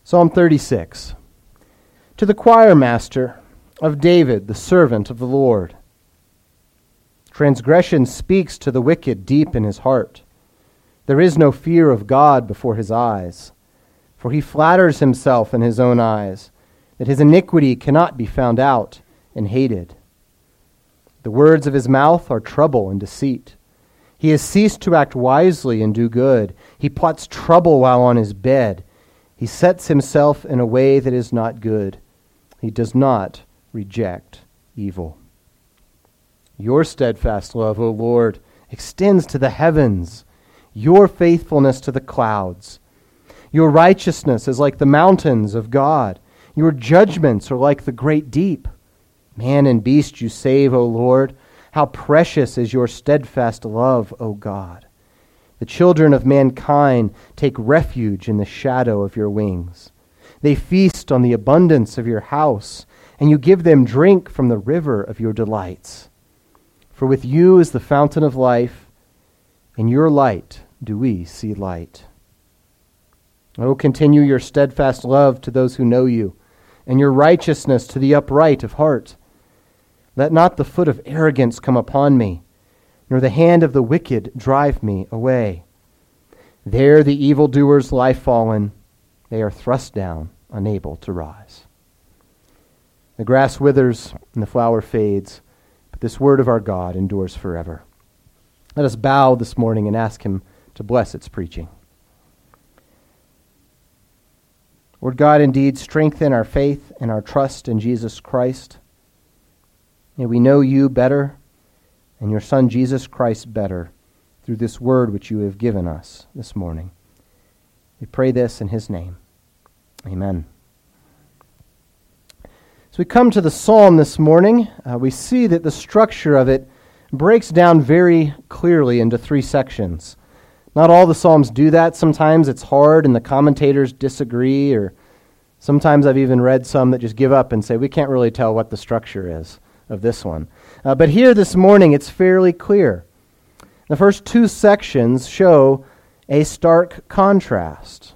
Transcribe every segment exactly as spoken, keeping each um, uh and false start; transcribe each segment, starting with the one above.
Psalm thirty-six. To the choir master of David, the servant of the Lord. Transgression speaks to the wicked deep in his heart. There is no fear of God before his eyes, for he flatters himself in his own eyes, that his iniquity cannot be found out and hated. The words of his mouth are trouble and deceit. He has ceased to act wisely and do good. He plots trouble while on his bed. He sets himself in a way that is not good. He does not reject evil. Your steadfast love, O Lord, extends to the heavens, your faithfulness to the clouds. Your righteousness is like the mountains of God. Your judgments are like the great deep. Man and beast you save, O Lord. How precious is your steadfast love, O God. The children of mankind take refuge in the shadow of your wings. They feast on the abundance of your house, and you give them drink from the river of your delights. For with you is the fountain of life, in your light do we see light. O continue your steadfast love to those who know you, and your righteousness to the upright of heart. Let not the foot of arrogance come upon me, nor the hand of the wicked drive me away. There the evildoers lie fallen. They are thrust down, unable to rise. The grass withers and the flower fades, but this word of our God endures forever. Let us bow this morning and ask him to bless its preaching. Lord God, indeed, strengthen our faith and our trust in Jesus Christ. May we know you better and your Son Jesus Christ better through this word which you have given us this morning. We pray this in his name. Amen. As we come to the psalm this morning, uh, we see that the structure of it breaks down very clearly into three sections. Not all the psalms do that. Sometimes it's hard and the commentators disagree, or sometimes I've even read some that just give up and say, we can't really tell what the structure is of this one. Uh, but here this morning, it's fairly clear. The first two sections show a stark contrast.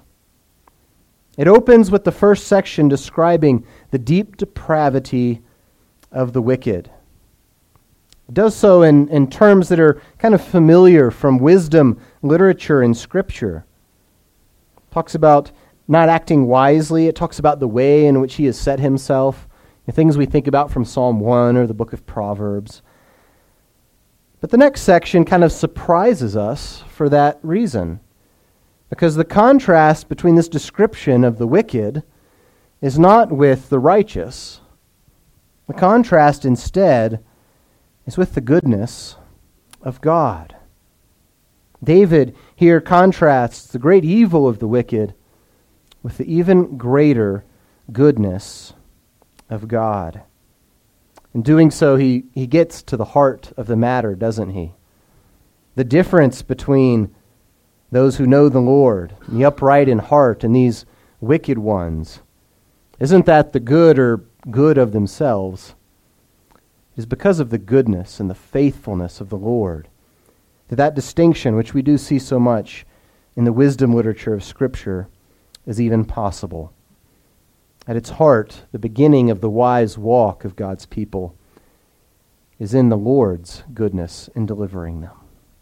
It opens with the first section describing the deep depravity of the wicked. It does so in, in terms that are kind of familiar from wisdom literature in Scripture. It talks about not acting wisely. It talks about the way in which he has set himself. The things we think about from Psalm one or the book of Proverbs. But the next section kind of surprises us for that reason. Because the contrast between this description of the wicked is not with the righteous. The contrast instead is with the goodness of God. David here contrasts the great evil of the wicked with the even greater goodness of God. In doing so, he, he gets to the heart of the matter, doesn't he? The difference between those who know the Lord, and the upright in heart, and these wicked ones, isn't that the good or good of themselves? It is because of the goodness and the faithfulness of the Lord that that distinction, which we do see so much in the wisdom literature of Scripture, is even possible. At its heart, the beginning of the wise walk of God's people is in the Lord's goodness in delivering them.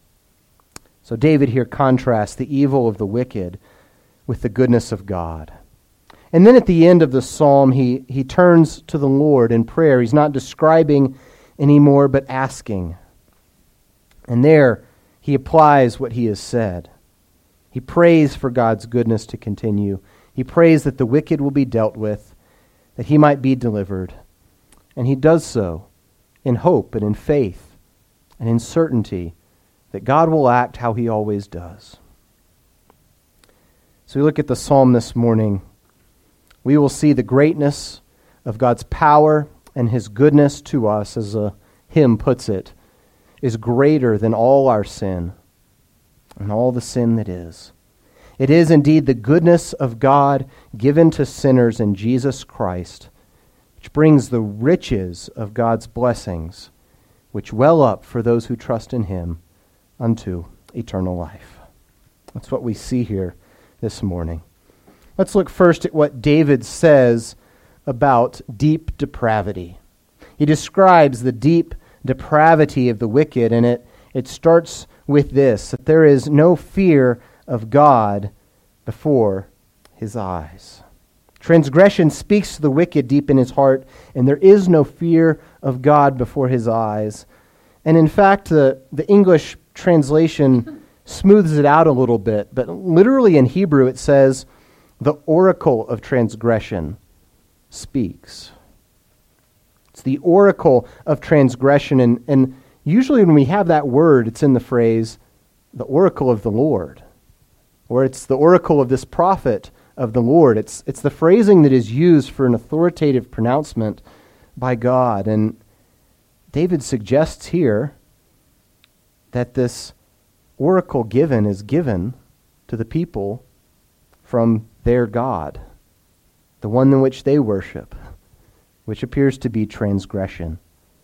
So David here contrasts the evil of the wicked with the goodness of God. And then at the end of the psalm, he, he turns to the Lord in prayer. He's not describing anymore, but asking. And there he applies what he has said. He prays for God's goodness to continue. He prays that the wicked will be dealt with, that he might be delivered. And he does so in hope and in faith and in certainty that God will act how he always does. So we look at the psalm this morning. We will see the greatness of God's power and his goodness to us, as a hymn puts it, is greater than all our sin and all the sin that is. It is indeed the goodness of God given to sinners in Jesus Christ, which brings the riches of God's blessings, which well up for those who trust in him unto eternal life. That's what we see here this morning. Let's look first at what David says about deep depravity. He describes the deep depravity of the wicked, and it, it starts with this, that there is no fear of God before his eyes. Transgression speaks to the wicked deep in his heart, and there is no fear of God before his eyes. And in fact, the, the English translation smooths it out a little bit, but literally in Hebrew it says, the oracle of transgression speaks. It's the oracle of transgression, and, and usually when we have that word, it's in the phrase, the oracle of the Lord, or it's the oracle of this prophet of the Lord. It's, it's the phrasing that is used for an authoritative pronouncement by God, and David suggests here that this oracle given is given to the people from their God, the one in which they worship, which appears to be transgression.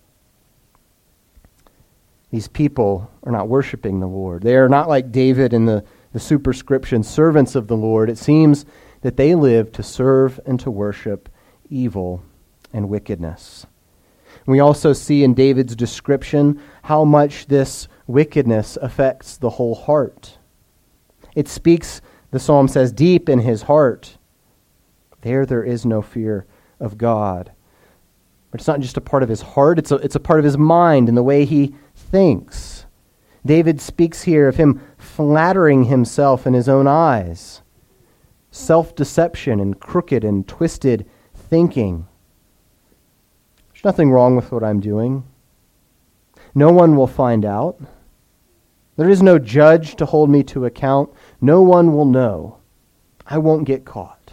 These people are not worshiping the Lord. They are not like David in the, the superscription, servants of the Lord. It seems that they live to serve and to worship evil and wickedness. We also see in David's description how much this wickedness affects the whole heart. It speaks, the psalm says, deep in his heart. There, there is no fear of God. But it's not just a part of his heart, it's a, it's a part of his mind and the way he thinks. David speaks here of him flattering himself in his own eyes. Self-deception and crooked and twisted thinking. There's nothing wrong with what I'm doing. No one will find out. There is no judge to hold me to account. No one will know. I won't get caught.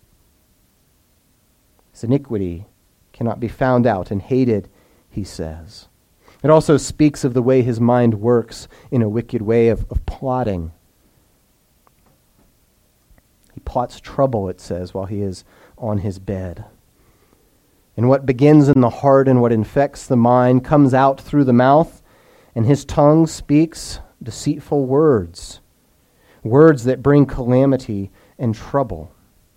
His iniquity cannot be found out and hated, he says. It also speaks of the way his mind works in a wicked way of, of plotting. He plots trouble, it says, while he is on his bed. And what begins in the heart and what infects the mind comes out through the mouth, and his tongue speaks deceitful words, words that bring calamity and trouble.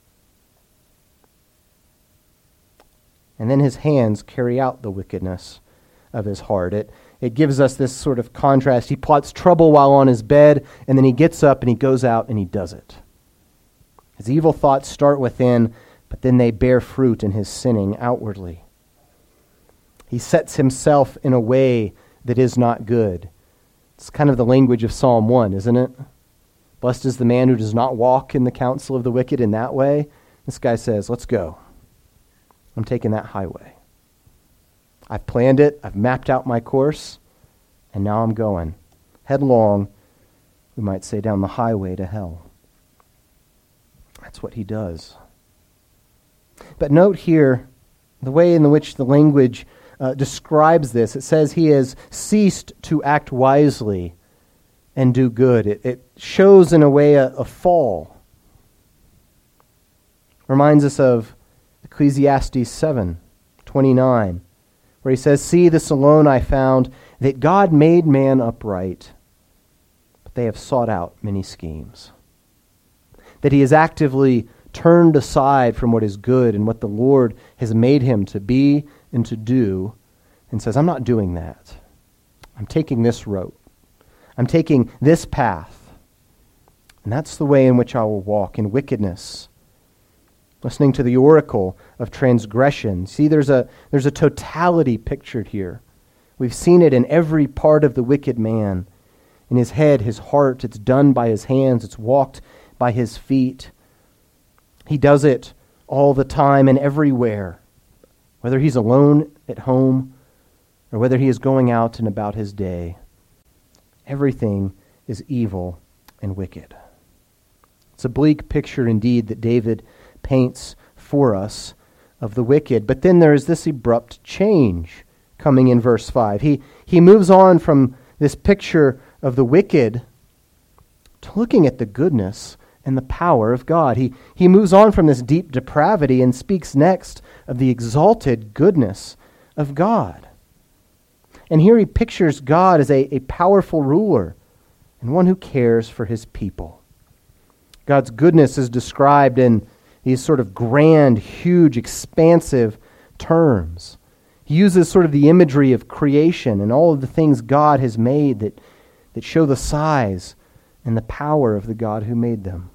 And then his hands carry out the wickedness of his heart. It, it gives us this sort of contrast. He plots trouble while on his bed, and then he gets up and he goes out and he does it. His evil thoughts start within, but then they bear fruit in his sinning outwardly. He sets himself in a way that is not good. It's kind of the language of Psalm one, isn't it? Blessed is the man who does not walk in the counsel of the wicked in that way. This guy says, let's go. I'm taking that highway. I've planned it. I've mapped out my course. And now I'm going headlong, we might say, down the highway to hell. That's what he does. But note here the way in which the language uh, describes this. It says he has ceased to act wisely and do good. It, it shows in a way a, a fall. Reminds us of Ecclesiastes seven twenty-nine, where he says, see, this alone I found, that God made man upright, but they have sought out many schemes. That he has actively turned aside from what is good and what the Lord has made him to be and to do, and says, I'm not doing that. I'm taking this road. I'm taking this path. And that's the way in which I will walk, in wickedness. Listening to the oracle of transgression. See, there's a, there's a totality pictured here. We've seen it in every part of the wicked man. In his head, his heart, it's done by his hands, it's walked by his feet. He does it all the time and everywhere, whether he's alone at home or whether he is going out and about his day. Everything is evil and wicked. It's a bleak picture indeed that David paints for us of the wicked. But then there is this abrupt change coming in verse five. He, he moves on from this picture of the wicked to looking at the goodness and the power of God. He, he moves on from this deep depravity and speaks next of the exalted goodness of God. And here he pictures God as a, a powerful ruler and one who cares for his people. God's goodness is described in these sort of grand, huge, expansive terms. He uses sort of the imagery of creation and all of the things God has made that, that show the size and the power of the God who made them.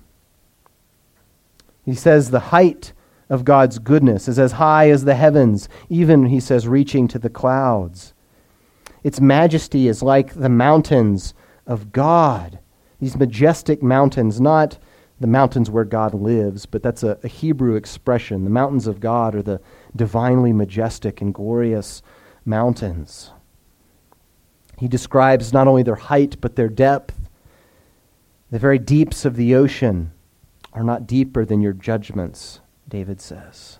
He says the height of God's goodness is as high as the heavens, even, he says, reaching to the clouds. Its majesty is like the mountains of God. These majestic mountains, not the mountains where God lives, but that's a, a Hebrew expression. The mountains of God are the divinely majestic and glorious mountains. He describes not only their height, but their depth. The very deeps of the ocean are not deeper than your judgments, David says.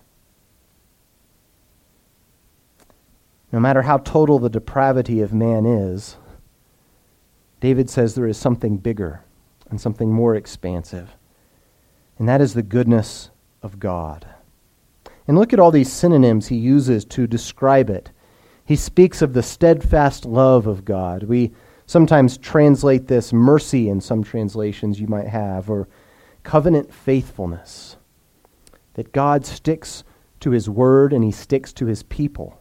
No matter how total the depravity of man is, David says there is something bigger and something more expansive, and that is the goodness of God. And look at all these synonyms he uses to describe it. He speaks of the steadfast love of God. We sometimes translate this mercy in some translations you might have, or covenant faithfulness. That God sticks to his word and he sticks to his people.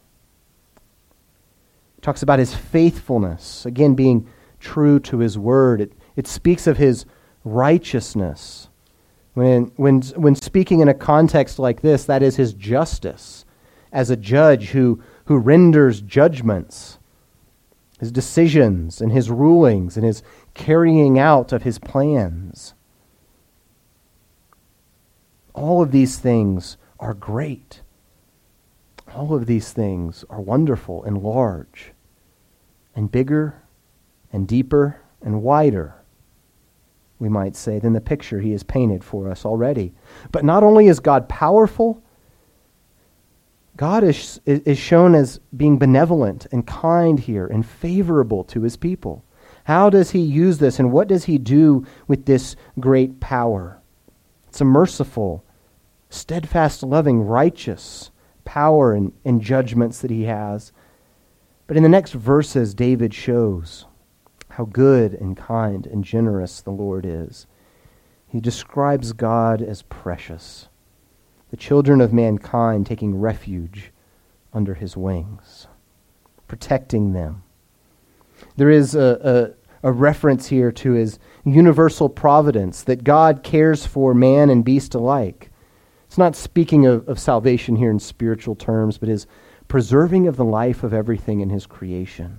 He talks about his faithfulness, again being true to his word. It, it speaks of his righteousness. When, when, when speaking in a context like this, that is his justice as a judge who, who renders judgments, his decisions and his rulings and his carrying out of his plans. All of these things are great. All of these things are wonderful and large and bigger and deeper and wider, we might say, than the picture he has painted for us already. But not only is God powerful, God is, is shown as being benevolent and kind here and favorable to his people. How does he use this, and what does he do with this great power? It's a merciful, steadfast, loving, righteous power and, and judgments that he has. But in the next verses, David shows how good and kind and generous the Lord is. He describes God as precious, the children of mankind taking refuge under his wings, protecting them. There is a, a, a reference here to his universal providence, that God cares for man and beast alike. It's not speaking of, of salvation here in spiritual terms, but his preserving of the life of everything in his creation.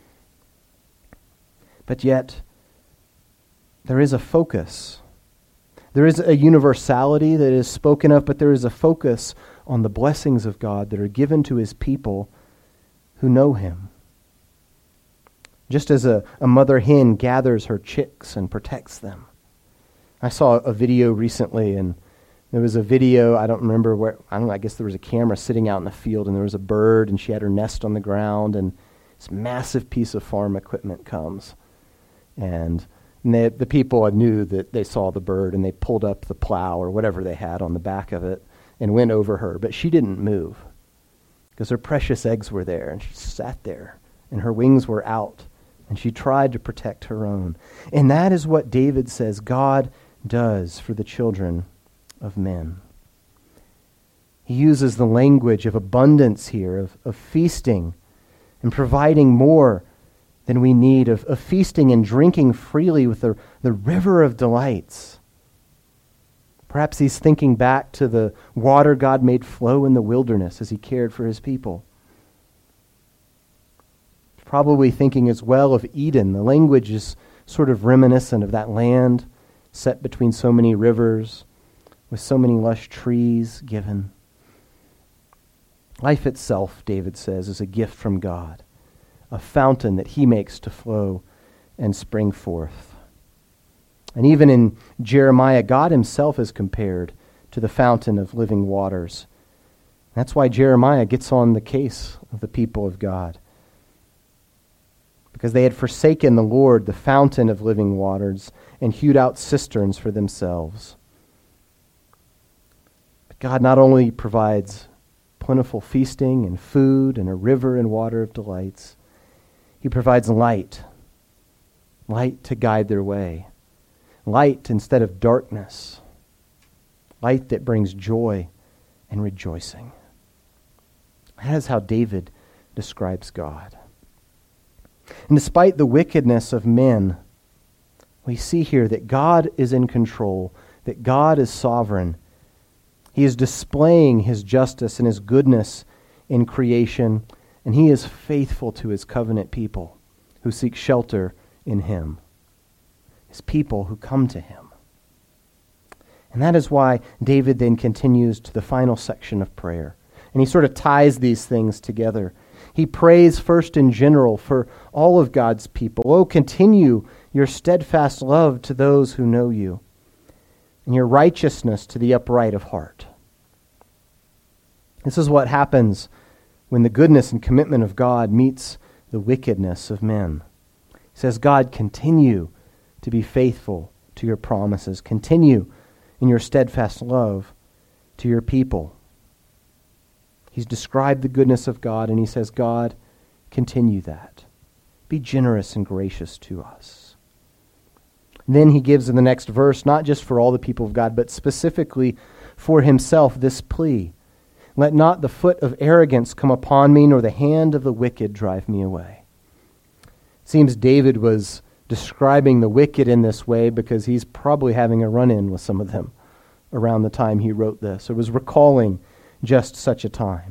But yet, there is a focus. There is a universality that is spoken of, but there is a focus on the blessings of God that are given to his people who know him. Just as a, a mother hen gathers her chicks and protects them. I saw a video recently, and there was a video, I don't remember where, I don't know, I guess there was a camera sitting out in the field, and there was a bird, and she had her nest on the ground, and this massive piece of farm equipment comes. And they, the people knew that they saw the bird, and they pulled up the plow or whatever they had on the back of it and went over her. But she didn't move because her precious eggs were there, and she sat there, and her wings were out, and she tried to protect her own. And that is what David says God does for the children of men. He uses the language of abundance here, of, of feasting and providing more than we need, of, of feasting and drinking freely with the, the river of delights. Perhaps he's thinking back to the water God made flow in the wilderness as he cared for his people. Probably thinking as well of Eden. The language is sort of reminiscent of that land set between so many rivers, with so many lush trees given. Life itself, David says, is a gift from God, a fountain that he makes to flow and spring forth. And even in Jeremiah, God himself is compared to the fountain of living waters. That's why Jeremiah gets on the case of the people of God, because they had forsaken the Lord, the fountain of living waters, and hewed out cisterns for themselves. But God not only provides plentiful feasting and food and a river and water of delights, he provides light, light to guide their way, light instead of darkness, light that brings joy and rejoicing. That is how David describes God. And despite the wickedness of men, we see here that God is in control, that God is sovereign. He is displaying his justice and his goodness in creation, and he is faithful to his covenant people who seek shelter in him, his people who come to him. And that is why David then continues to the final section of prayer. And he sort of ties these things together. He prays first in general for all of God's people. Oh, continue your steadfast love to those who know you, and your righteousness to the upright of heart. This is what happens when the goodness and commitment of God meets the wickedness of men. He says, God, continue to be faithful to your promises. Continue in your steadfast love to your people. He's described the goodness of God, and he says, God, continue that. Be generous and gracious to us. And then he gives in the next verse, not just for all the people of God, but specifically for himself, this plea. Let not the foot of arrogance come upon me, nor the hand of the wicked drive me away. It seems David was describing the wicked in this way because he's probably having a run-in with some of them around the time he wrote this, or was recalling just such a time.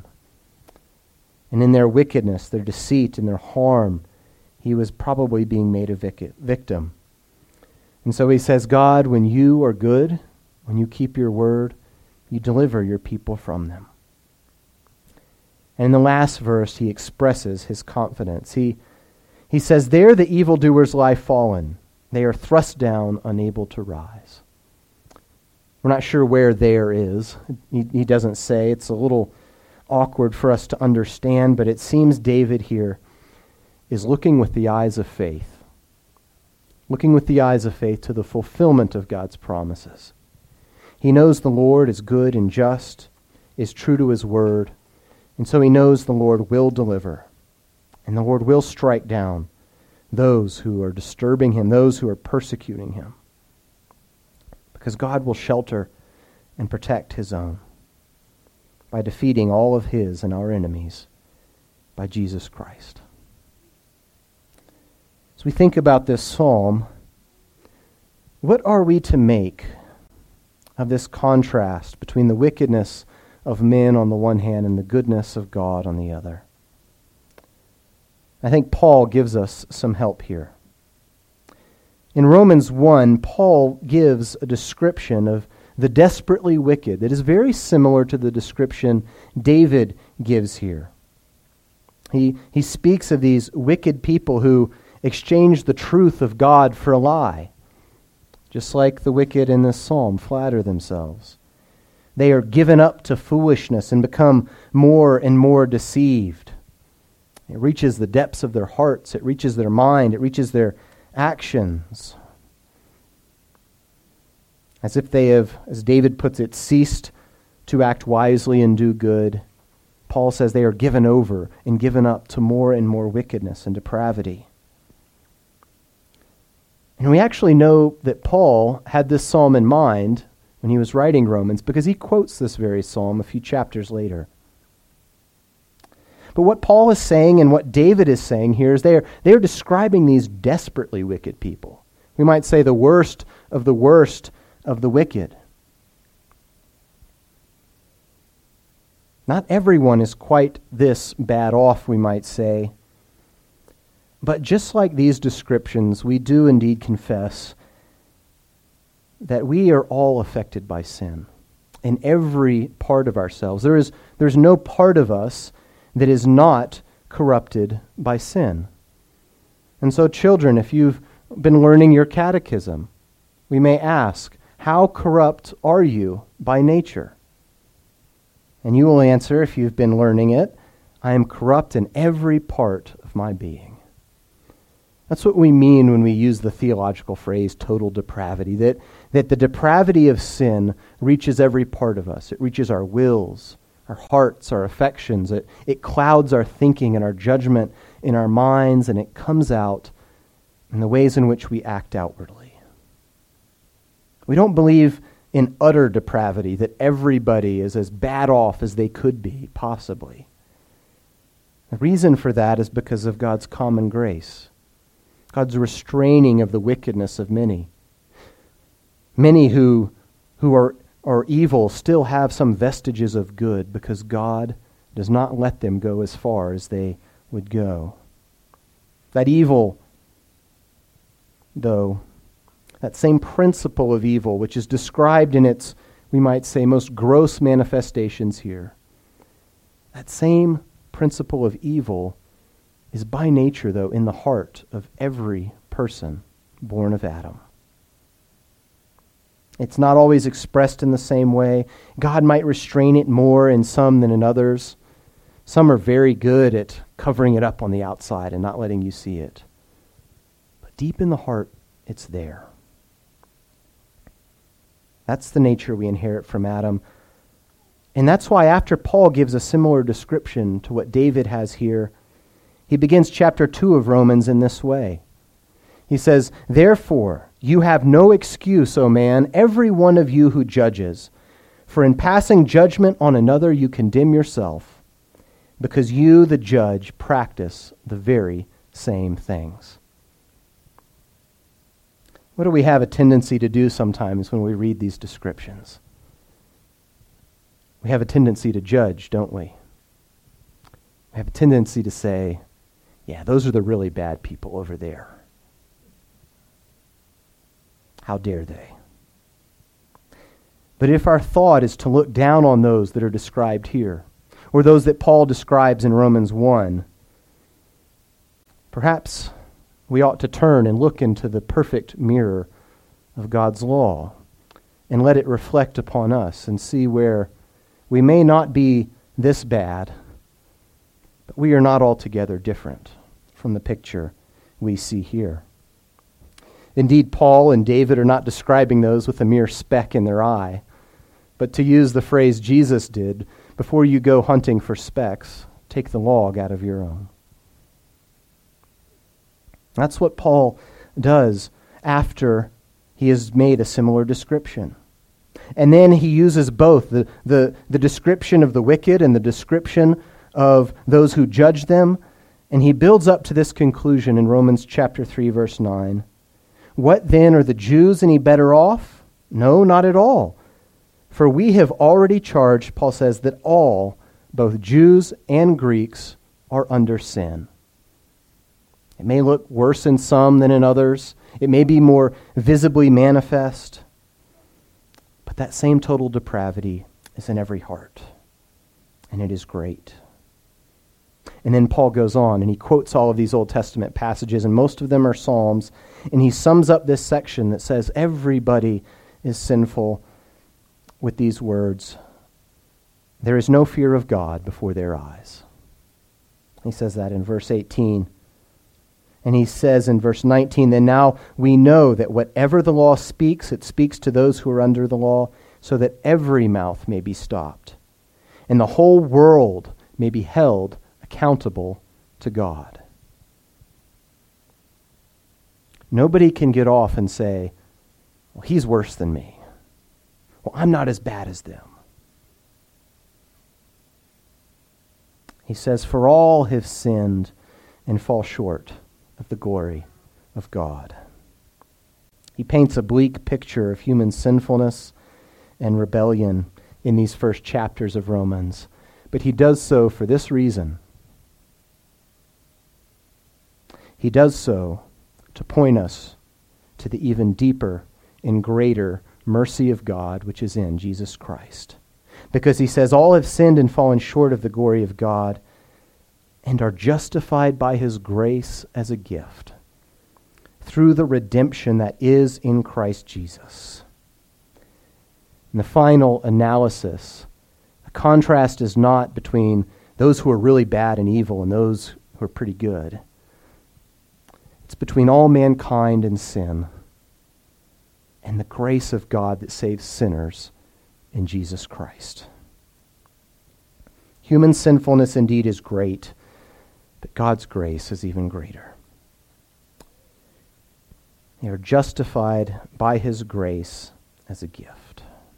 And in their wickedness, their deceit, and their harm, he was probably being made a vic- victim. And so he says, God, when you are good, when you keep your word, you deliver your people from them. And in the last verse, he expresses his confidence. He, he says, there the evildoers lie fallen. They are thrust down, unable to rise. We're not sure where there is. He, he doesn't say. It's a little awkward for us to understand, but it seems David here is looking with the eyes of faith. Looking with the eyes of faith to the fulfillment of God's promises. He knows the Lord is good and just, is true to his word, and so he knows the Lord will deliver, and the Lord will strike down those who are disturbing him, those who are persecuting him. Because God will shelter and protect his own by defeating all of his and our enemies by Jesus Christ. As we think about this psalm, what are we to make of this contrast between the wickedness of men on the one hand and the goodness of God on the other? I think Paul gives us some help here. In Romans one, Paul gives a description of the desperately wicked that is very similar to the description David gives here. He, he speaks of these wicked people who exchange the truth of God for a lie, just like the wicked in this psalm flatter themselves. They are given up to foolishness and become more and more deceived. It reaches the depths of their hearts. It reaches their mind. It reaches their actions. As if they have, as David puts it, ceased to act wisely and do good. Paul says they are given over and given up to more and more wickedness and depravity. And we actually know that Paul had this psalm in mind when he was writing Romans, because he quotes this very psalm a few chapters later. But what Paul is saying and what David is saying here is they are, they are describing these desperately wicked people. We might say the worst of the worst of the wicked. Not everyone is quite this bad off, we might say. But just like these descriptions, we do indeed confess that we are all affected by sin in every part of ourselves. There is there's no part of us that is not corrupted by sin. And so, children, if you've been learning your catechism, we may ask, how corrupt are you by nature? And you will answer, if you've been learning it, I am corrupt in every part of my being. That's what we mean when we use the theological phrase total depravity, that, that the depravity of sin reaches every part of us. It reaches our wills, our hearts, our affections. It, it clouds our thinking and our judgment in our minds, and it comes out in the ways in which we act outwardly. We don't believe in utter depravity, that everybody is as bad off as they could be, possibly. The reason for that is because of God's common grace, God's restraining of the wickedness of many. Many who, who are, are evil still have some vestiges of good because God does not let them go as far as they would go. That evil, though, that same principle of evil, which is described in its, we might say, most gross manifestations here, that same principle of evil is by nature, though, in the heart of every person born of Adam. It's not always expressed in the same way. God might restrain it more in some than in others. Some are very good at covering it up on the outside and not letting you see it. But deep in the heart, it's there. That's the nature we inherit from Adam. And that's why after Paul gives a similar description to what David has here, he begins chapter two of Romans in this way. He says, "Therefore, you have no excuse, O man, every one of you who judges. For in passing judgment on another, you condemn yourself, because you, the judge, practice the very same things." What do we have a tendency to do sometimes when we read these descriptions? We have a tendency to judge, don't we? We have a tendency to say, yeah, those are the really bad people over there. How dare they? But if our thought is to look down on those that are described here, or those that Paul describes in Romans one, perhaps we ought to turn and look into the perfect mirror of God's law and let it reflect upon us and see where we may not be this bad, but we are not altogether different from the picture we see here. Indeed, Paul and David are not describing those with a mere speck in their eye, but to use the phrase Jesus did, before you go hunting for specks, take the log out of your own. That's what Paul does after he has made a similar description. And then he uses both, the, the, the description of the wicked and the description of those who judge them, and he builds up to this conclusion in Romans chapter three, verse nine. "What then, are the Jews any better off? No, not at all. For we have already charged," Paul says, "that all, both Jews and Greeks, are under sin." It may look worse in some than in others. It may be more visibly manifest. But that same total depravity is in every heart. And it is great. And then Paul goes on and he quotes all of these Old Testament passages, and most of them are Psalms. And he sums up this section that says everybody is sinful with these words: "There is no fear of God before their eyes." He says that in verse eighteen. And he says in verse nineteen, "Then now we know that whatever the law speaks, it speaks to those who are under the law, so that every mouth may be stopped, and the whole world may be held accountable to God." Nobody can get off and say, well, he's worse than me. Well, I'm not as bad as them. He says, "For all have sinned and fall short of the glory of God." He paints a bleak picture of human sinfulness and rebellion in these first chapters of Romans, but he does so for this reason. He does so to point us to the even deeper and greater mercy of God, which is in Jesus Christ. Because he says, all have sinned and fallen short of the glory of God, and are justified by his grace as a gift through the redemption that is in Christ Jesus. In the final analysis, the contrast is not between those who are really bad and evil and those who are pretty good. It's between all mankind and sin and the grace of God that saves sinners in Jesus Christ. Human sinfulness indeed is great, but God's grace is even greater. They are justified by his grace as a gift.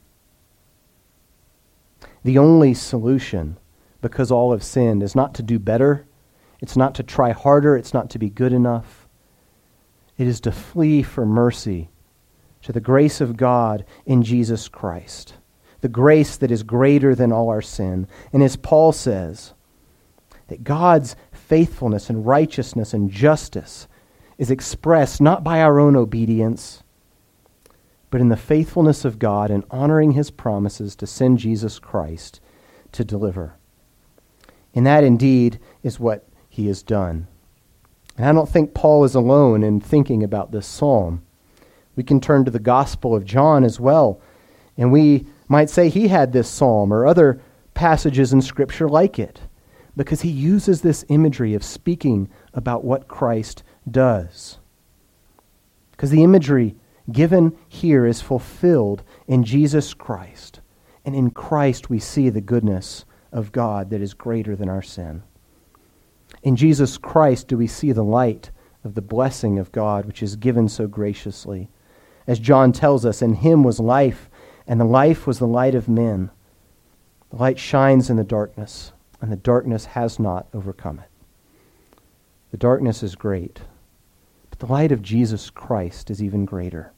The only solution, because all have sinned, is not to do better. It's not to try harder. It's not to be good enough. It is to flee for mercy to the grace of God in Jesus Christ, the grace that is greater than all our sin. And as Paul says, that God's faithfulness and righteousness and justice is expressed not by our own obedience, but in the faithfulness of God and honoring his promises to send Jesus Christ to deliver. And that indeed is what he has done. And I don't think Paul is alone in thinking about this psalm. We can turn to the Gospel of John as well, and we might say he had this psalm or other passages in Scripture like it, because he uses this imagery of speaking about what Christ does. Because the imagery given here is fulfilled in Jesus Christ, and in Christ we see the goodness of God that is greater than our sin. In Jesus Christ do we see the light of the blessing of God, which is given so graciously. As John tells us, in him was life, and the life was the light of men. The light shines in the darkness, and the darkness has not overcome it. The darkness is great, but the light of Jesus Christ is even greater.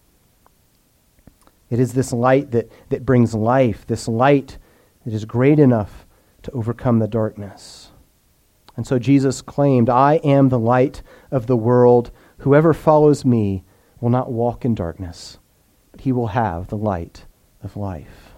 It is this light that, that brings life, this light that is great enough to overcome the darkness. And so Jesus claimed, I am the light of the world. Whoever follows me will not walk in darkness, but he will have the light of life.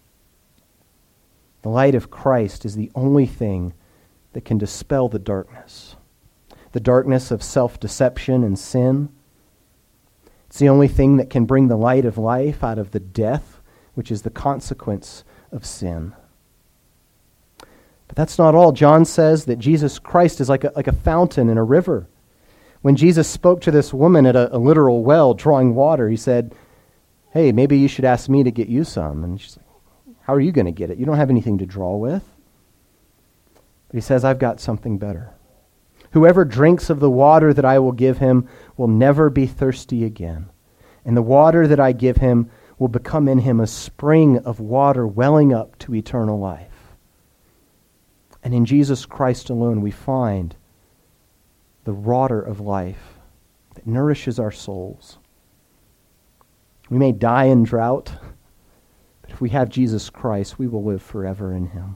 The light of Christ is the only thing that can dispel the darkness, the darkness of self-deception and sin. It's the only thing that can bring the light of life out of the death, which is the consequence of sin. But that's not all. John says that Jesus Christ is like a, like a fountain in a river. When Jesus spoke to this woman at a, a literal well drawing water, he said, hey, maybe you should ask me to get you some. And she's like, how are you going to get it? You don't have anything to draw with. But he says, I've got something better. Whoever drinks of the water that I will give him will never be thirsty again. And the water that I give him will become in him a spring of water welling up to eternal life. And in Jesus Christ alone we find the water of life that nourishes our souls. We may die in drought, but if we have Jesus Christ, we will live forever in him.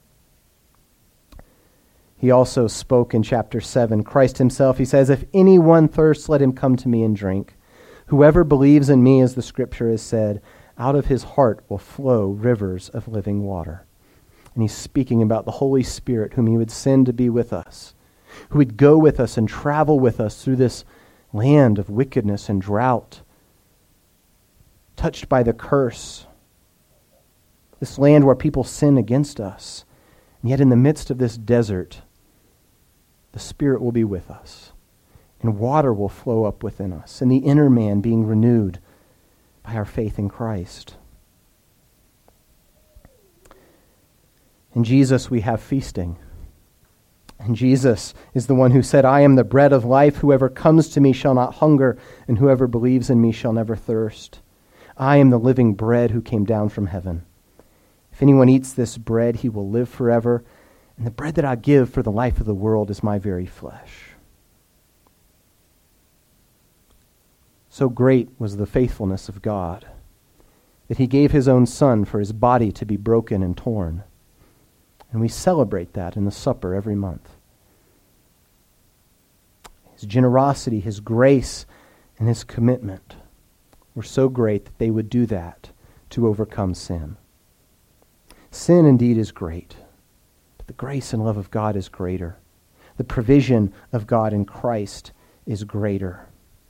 He also spoke in chapter seven, Christ himself, he says, if anyone thirsts, let him come to me and drink. Whoever believes in me, as the scripture has said, out of his heart will flow rivers of living water. And he's speaking about the Holy Spirit, whom he would send to be with us, who would go with us and travel with us through this land of wickedness and drought, touched by the curse, this land where people sin against us. And yet in the midst of this desert, the Spirit will be with us, and water will flow up within us, and the inner man being renewed by our faith in Christ. In Jesus we have feasting. And Jesus is the one who said, I am the bread of life. Whoever comes to me shall not hunger, and whoever believes in me shall never thirst. I am the living bread who came down from heaven. If anyone eats this bread, he will live forever. And the bread that I give for the life of the world is my very flesh. So great was the faithfulness of God that he gave his own Son for his body to be broken and torn. And we celebrate that in the supper every month. His generosity, his grace, and his commitment were so great that they would do that to overcome sin. Sin indeed is great, but the grace and love of God is greater. The provision of God in Christ is greater.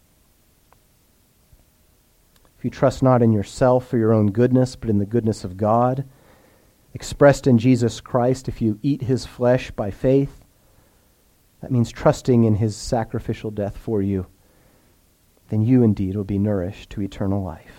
If you trust not in yourself or your own goodness, but in the goodness of God, expressed in Jesus Christ, if you eat his flesh by faith, that means trusting in his sacrificial death for you, then you indeed will be nourished to eternal life.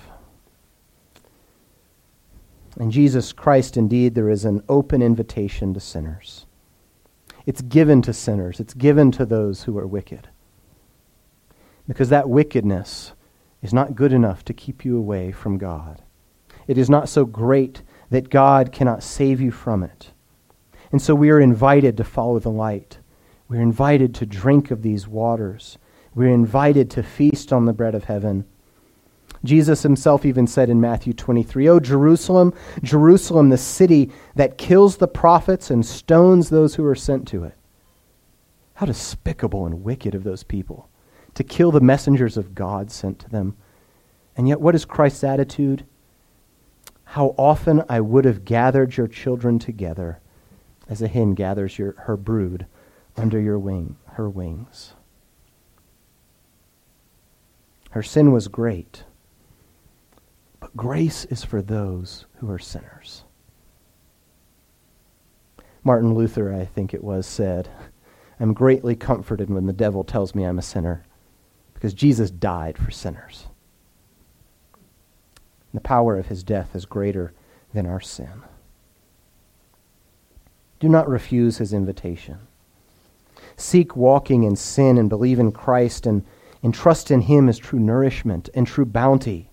In Jesus Christ, indeed, there is an open invitation to sinners. It's given to sinners. It's given to those who are wicked. Because that wickedness is not good enough to keep you away from God. It is not so great that God cannot save you from it. And so we are invited to follow the light. We're invited to drink of these waters. We're invited to feast on the bread of heaven. Jesus himself even said in Matthew twenty-three, "O Jerusalem, Jerusalem, the city that kills the prophets and stones those who are sent to it." How despicable and wicked of those people to kill the messengers of God sent to them. And yet what is Christ's attitude? "How often I would have gathered your children together as a hen gathers your, her brood under your wing, her wings." Her sin was great, but grace is for those who are sinners. Martin Luther, I think it was, said, "I'm greatly comforted when the devil tells me I'm a sinner, because Jesus died for sinners. The power of his death is greater than our sin." Do not refuse his invitation. Seek walking in sin and believe in Christ and, and trust in him as true nourishment and true bounty.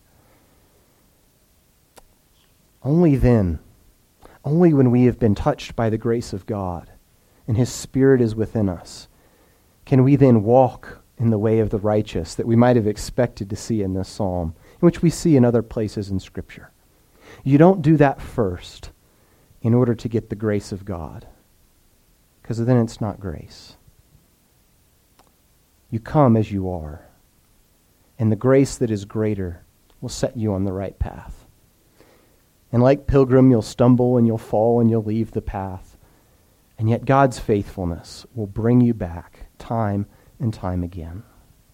Only then, only when we have been touched by the grace of God and his Spirit is within us, can we then walk in the way of the righteous that we might have expected to see in this psalm, in which we see in other places in Scripture. You don't do that first in order to get the grace of God, because then it's not grace. You come as you are, and the grace that is greater will set you on the right path. And like pilgrim, you'll stumble and you'll fall and you'll leave the path, and yet God's faithfulness will bring you back time and time again.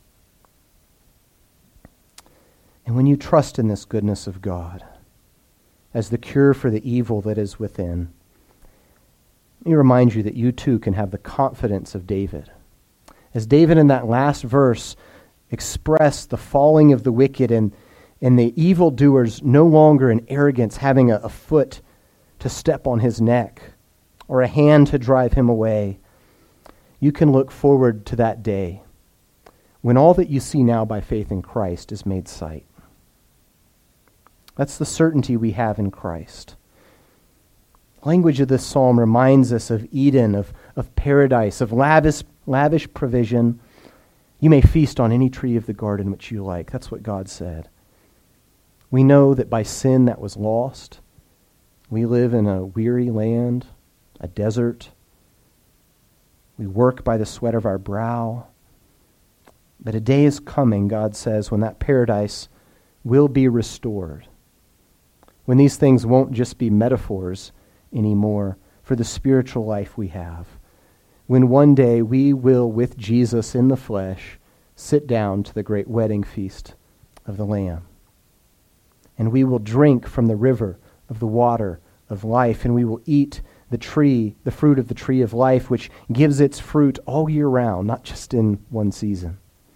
And when you trust in this goodness of God as the cure for the evil that is within, let me remind you that you too can have the confidence of David. As David in that last verse expressed the falling of the wicked and, and the evildoers no longer in arrogance having a, a foot to step on his neck or a hand to drive him away, you can look forward to that day when all that you see now by faith in Christ is made sight. That's the certainty we have in Christ. Language of this psalm reminds us of Eden, of, of paradise, of lavish, lavish provision. You may feast on any tree of the garden which you like. That's what God said. We know that by sin that was lost. We live in a weary land, a desert. We work by the sweat of our brow. But a day is coming, God says, when that paradise will be restored. When these things won't just be metaphors anymore for the spiritual life we have. When one day we will, with Jesus in the flesh, sit down to the great wedding feast of the Lamb. And we will drink from the river of the water of life, and we will eat the tree, the fruit of the tree of life, which gives its fruit all year round, not just in one season.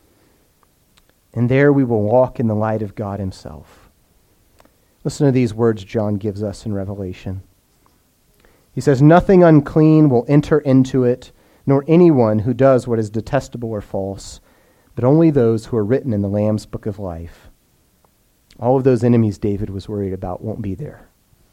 And there we will walk in the light of God himself. Listen to these words John gives us in Revelation. He says, "Nothing unclean will enter into it, nor anyone who does what is detestable or false, but only those who are written in the Lamb's book of life." All of those enemies David was worried about won't be there.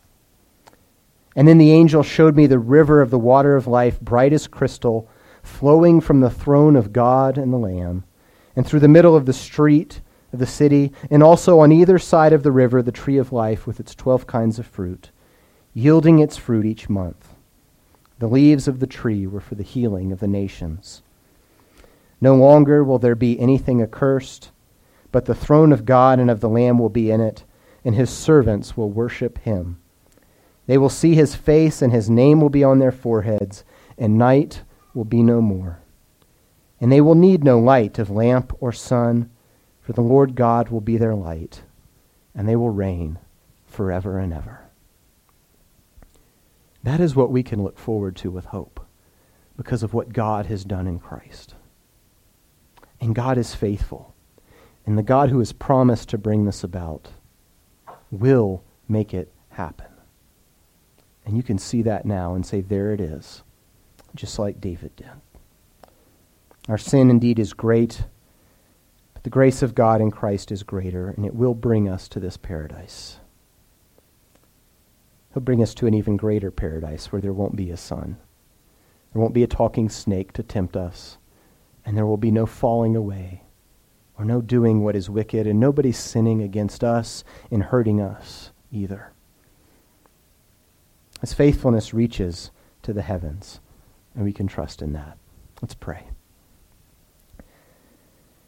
"And then the angel showed me the river of the water of life, bright as crystal, flowing from the throne of God and the Lamb, and through the middle of the street of the city, and also on either side of the river, the tree of life with its twelve kinds of fruit, yielding its fruit each month. The leaves of the tree were for the healing of the nations. No longer will there be anything accursed, but the throne of God and of the Lamb will be in it, and his servants will worship him. They will see his face, and his name will be on their foreheads, and night will be no more. And they will need no light of lamp or sun, for the Lord God will be their light, and they will reign forever and ever." That is what we can look forward to with hope, because of what God has done in Christ. And God is faithful, and the God who has promised to bring this about will make it happen. And you can see that now and say, there it is, just like David did. Our sin indeed is great, but the grace of God in Christ is greater, and it will bring us to this paradise. He'll bring us to an even greater paradise where there won't be a sun. There won't be a talking snake to tempt us, and there will be no falling away or no doing what is wicked, and nobody sinning against us and hurting us either. His faithfulness reaches to the heavens, and we can trust in that. Let's pray.